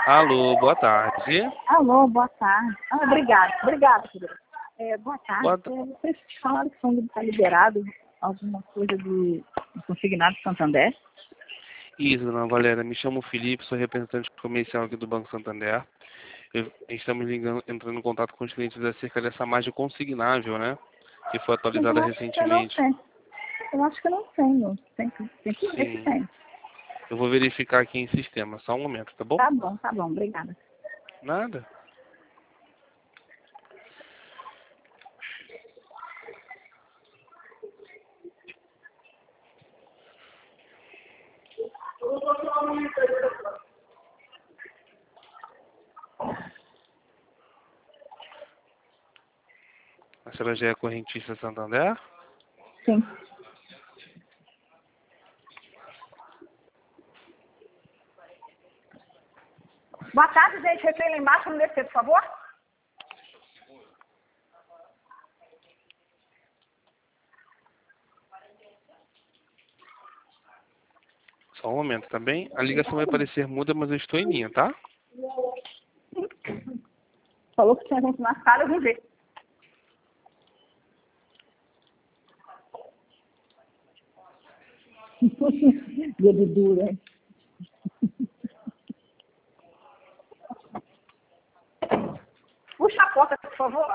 Alô, boa tarde. Alô, boa tarde. Obrigada, querida. Boa tarde. Boa ta- Vocês falaram que está liberado alguma coisa de consignado de Santander? Isso, dona Valéria. Me chamo Felipe, sou representante comercial aqui do Banco Santander. Estamos entrando em contato com os clientes acerca dessa margem consignável, né? Que foi atualizada Eu acho que eu não recentemente. tenho. Eu acho que eu não tenho. Tem que ver se Sim. tem. Eu vou verificar aqui em sistema. Só um momento, tá bom? Tá bom, obrigada. Nada. A senhora já é correntista Santander? Sim. Boa tarde, gente. Recém lá embaixo, vamos descer, por favor. Só um momento, tá bem? A ligação vai parecer muda, mas eu estou em linha, tá? Falou que tinha gente na sala, eu vim ver. Dedo duro, hein? Puxa a porta, por favor.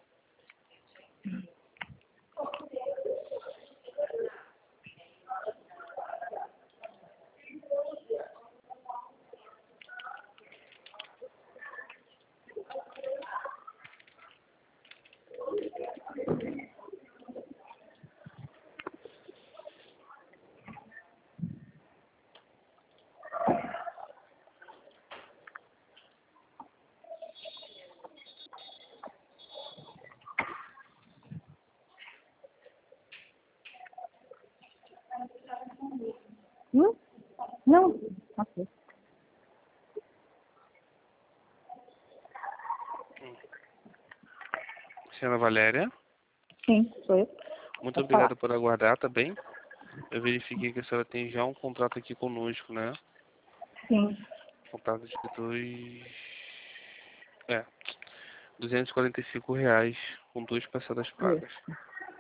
Não. Ok. Senhora Valéria, Sim, sou eu. muito Pode falar. obrigado por aguardar, tá bem? Eu verifiquei que a senhora tem já um contrato aqui conosco, né? Sim. Contrato de é, R$ 245, com 2 parcelas pagas. Isso.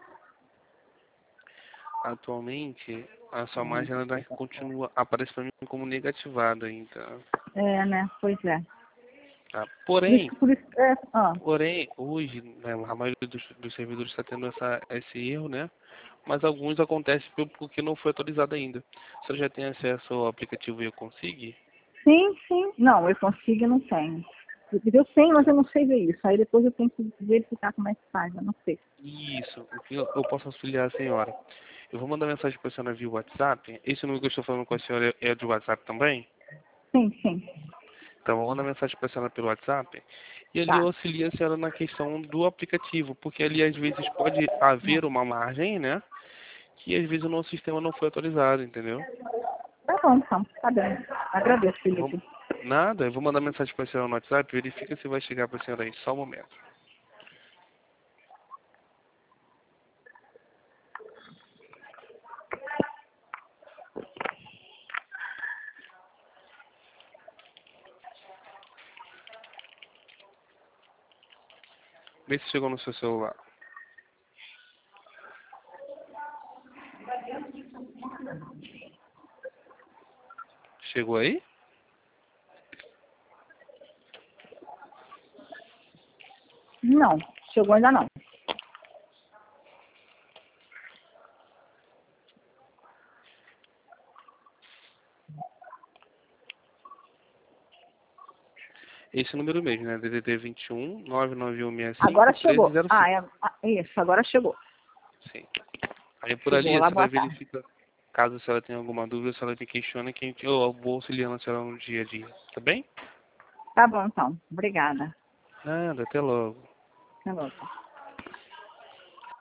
Atualmente, a sua margem ainda continua, aparece para mim como negativada ainda. É, né? Pois é. Tá? Por isso, Porém, hoje, né, a maioria dos servidores está tendo esse erro, né? Mas alguns acontecem porque não foi atualizado ainda. Você já tem acesso ao aplicativo Eu Consigo? sim. Não, eu consigo e não tenho. Eu tenho, mas eu não sei ver isso. Aí depois eu tenho que verificar como é que faz, eu não sei. Isso, o que eu posso auxiliar a senhora? Eu vou mandar mensagem para a senhora via WhatsApp. Esse número que eu estou falando com a senhora é de WhatsApp também? Sim. Então, eu vou mandar mensagem para a senhora pelo WhatsApp. E ali eu Tá. auxilio a senhora na questão do aplicativo, porque ali às vezes pode haver uma margem, né? Que às vezes o nosso sistema não foi atualizado, entendeu? Tá bom, então. Tá bem. Agradeço, Eu vou... Felipe. Nada, eu vou mandar mensagem para a senhora no WhatsApp, verifica se vai chegar para a senhora aí. Só um momento. Vê se chegou no seu celular. Chegou aí? Não, chegou ainda não. Esse número mesmo, né? DDD 21 Agora 99165 chegou. 1305. Isso, agora chegou. Sim. Aí por ali Chegou a lá, senhora boa tarde. verifica, caso a senhora tenha alguma dúvida, a senhora me questiona que eu vou auxiliando a senhora no dia a dia. Tá bem? Tá bom, então. Obrigada. Nada, até logo. Até logo.